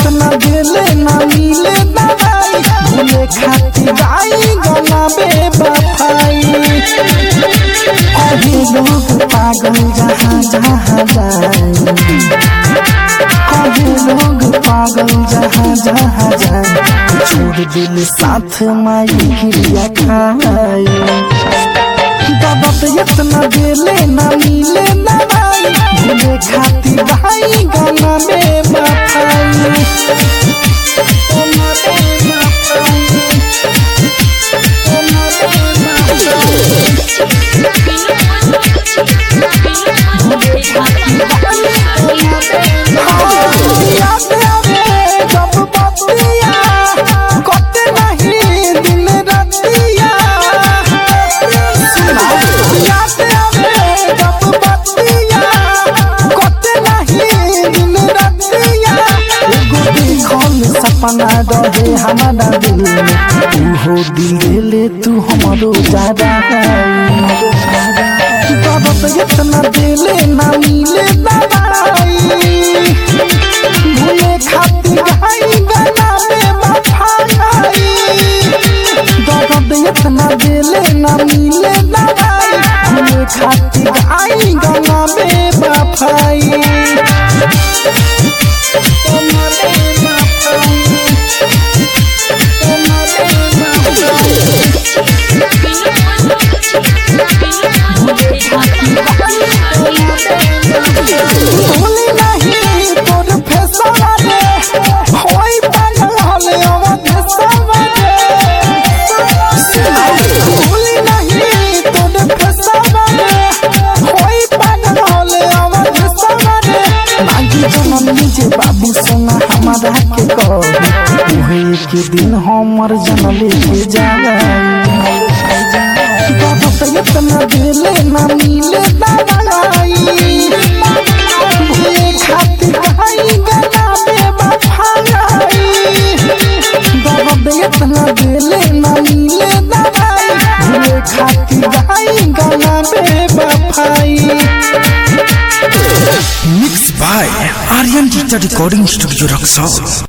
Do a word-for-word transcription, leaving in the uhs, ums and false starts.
इतना दिले ना मिले दवाई भूले खातिर गाई गला बेवफाई। कहे लोग पागल जहाँ जहाँ जाए, कहे लोग पागल जहाँ जहाँ जाए, छोड़ दिल साथ माई क्रिया खाए। दादा तो इतना दिले ना मिले दवाई भूले खातिर गाई गला बेवफाई। सपना रहे हमारा दिल में, तू हो दिल ले तू हमारो ज्यादा। बाबा तो इतना दिले ना मिले दवाई भूले खातिर गाई गला बेवफाई। बाबा तो इतना दिले ना मिले दवाई भूले खातिर गाई गला बेवफाई। बाबू सोना हमारा के कहे के दिन हमर जनले के जाए। बाबा तो इतना दिले ना मिले दवाई भूले खातिर गाई गला बेवफाई। बाबा तो इतना दिले ना मिले दवाई भूले खातिर गाई गला बेवफाई। Mixed by Aryan Digital Recording Studio Roxol।